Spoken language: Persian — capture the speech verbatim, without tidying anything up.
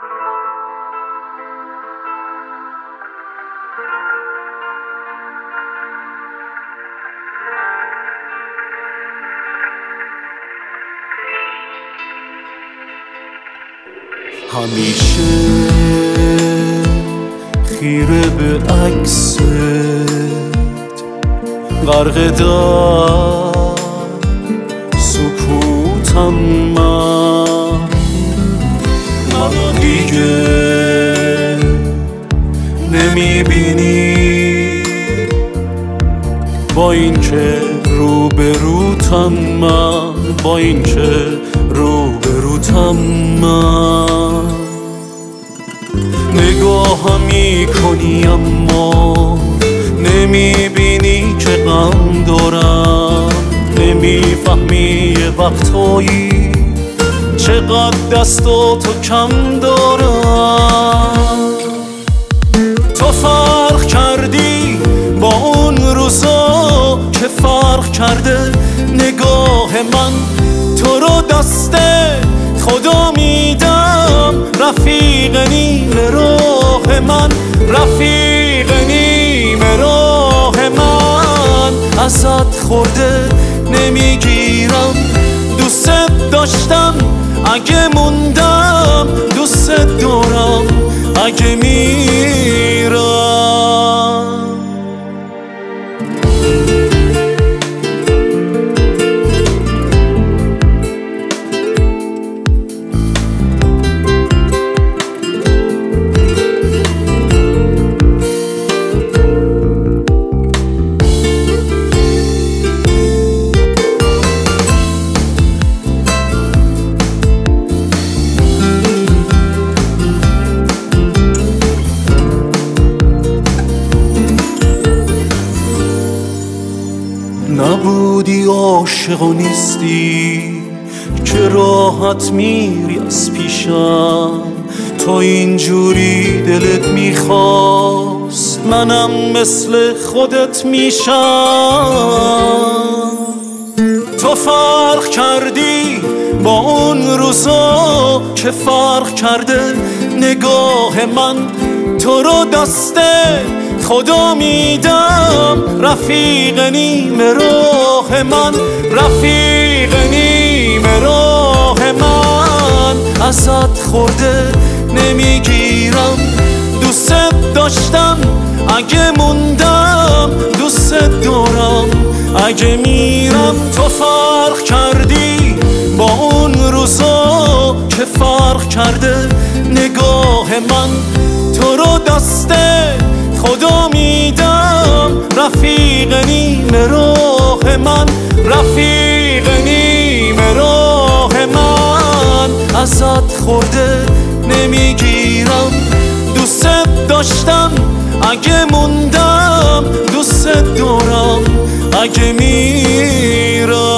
همیشه خیره به عکست غرق در سکوتم من منو دیگه نمیبینی با این که روبروتم من با این که روبروتم من نگاهم میکنی اما نمیبینی که غم دارم نمیفهمی یه وقتایی چقدر دستاتو کم دارم تو فرق کردی با اون روزا که فرق کرده نگاه من تو رو دست خدا میدم رفیق نیم راه من رفیق نیم راه من ازت خورده نمیگیرم دوست داشتم اگه موندم دوست دارم اگه میرم نبودی عاشق و نیستی که راحت میری از پیشم تو اینجوری دلت میخواست منم مثل خودت میشم تو فرق کردی با اون روزا که فرق کرده نگاه من تو رو دست خدا میدم رفیق نیم راه من رفیق نیم راه من ازت خورده نمیگیرم دوست داشتم اگه موندم دوست دارم اگه میرم تو فرق کردی با اون روزا که فرق کرده نگاه من تو رو دست خدا میدم رفیق نیم راه من رفیق نیم راه من ازت خورده نمیگیرم دوست داشتم اگه موندم دوست دارم اگه میرم